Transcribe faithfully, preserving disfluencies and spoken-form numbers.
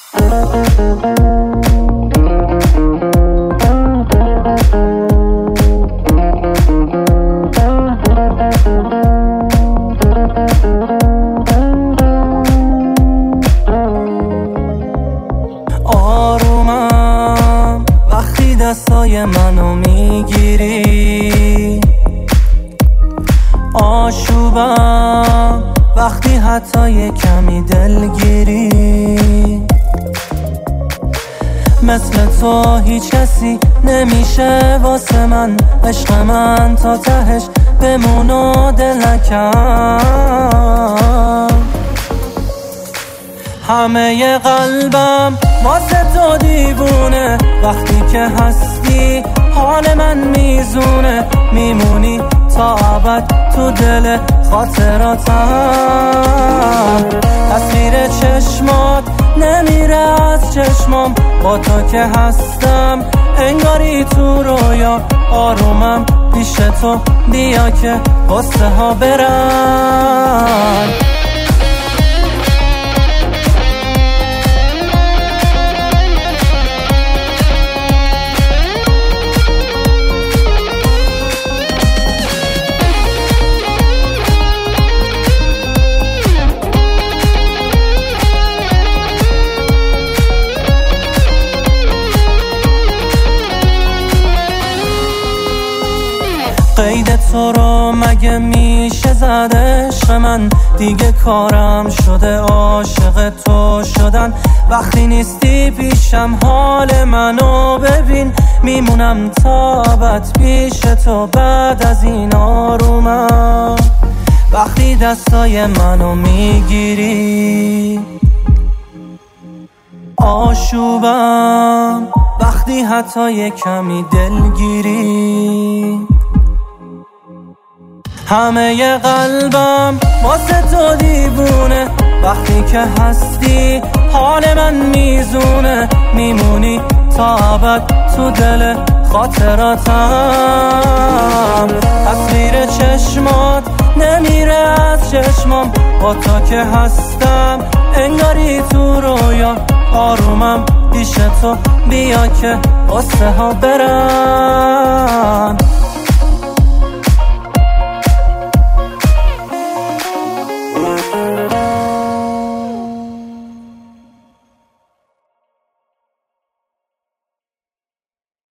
آرومم وقتی دستای منو میگیری، آشوبم وقتی حتی یه کمی دلگیری. مثل تو هیچ کسی نمیشه واسه من، عشق من تا تهش بمون و دلکم. همه قلبم واسه تو دیوونه، وقتی که هستی حال من میزونه. میمونی تا ابد تو دل خاطراتم، تصویر چشمات نمیره از چشمام. با تو که هستم انگاری تو رویا، آرومم پیش تو بیا که قصه ها برن. قید تو رو مگه میشه زد عشق من؟ دیگه کارم شده عاشق تو شدن. وقتی نیستی پیشم حال منو ببین، میمونم تا ابد پیش تو بعد از این. آرومم وقتی دستای منو میگیری، آشوبم وقتی حتی یه کمی دلگیری. همه قلبم واسه تو دیوونه، وقتی که هستی حال من میزونه. میمونی تا ابد تو دل خاطراتم، تصویر چشمات نمیره از چشمام. با تو که هستم انگاری تو رویا، آرومم پیش تو بیا که قصه ها برن.